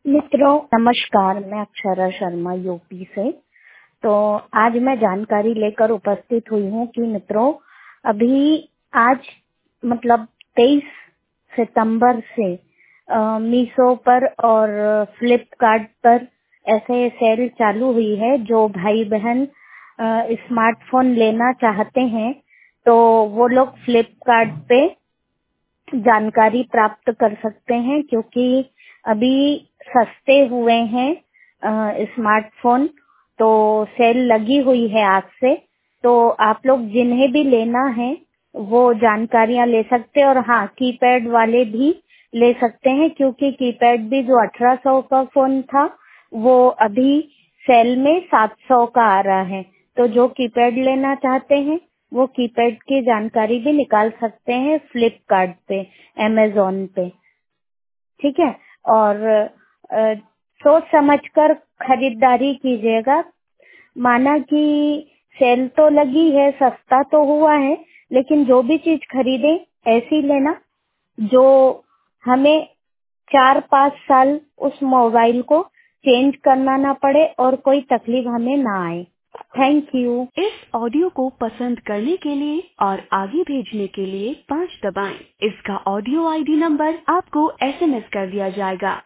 मित्रों नमस्कार, मैं अक्षरा शर्मा यूपी से। तो आज मैं जानकारी लेकर उपस्थित हुई हूँ कि मित्रों अभी आज मतलब 23 सितंबर से मीशो पर और फ्लिपकार्ट पर ऐसे सेल चालू हुई है। जो भाई बहन स्मार्टफोन लेना चाहते हैं तो वो लोग फ्लिपकार्ट पे जानकारी प्राप्त कर सकते हैं, क्योंकि अभी सस्ते हुए हैं स्मार्टफोन। तो सेल लगी हुई है आज से। तो आप लोग जिन्हें भी लेना है वो जानकारियां ले सकते हैं। और हाँ, कीपैड वाले भी ले सकते हैं, क्योंकि कीपैड भी जो 1800 का फोन था वो अभी सेल में 700 का आ रहा है। तो जो कीपैड लेना चाहते हैं वो कीपैड की जानकारी भी निकाल सकते हैं फ्लिपकार्ट पे, अमेज़न पे। ठीक है। और सोच समझकर खरीदारी कीजिएगा। माना कि सेल तो लगी है, सस्ता तो हुआ है, लेकिन जो भी चीज खरीदे ऐसी लेना जो हमें 4-5 साल उस मोबाइल को चेंज करना ना पड़े और कोई तकलीफ हमें ना आए। Thank you. इस ऑडियो को पसंद करने के लिए और आगे भेजने के लिए 5 दबाएं। इसका ऑडियो आईडी नंबर आपको एसएमएस कर दिया जाएगा।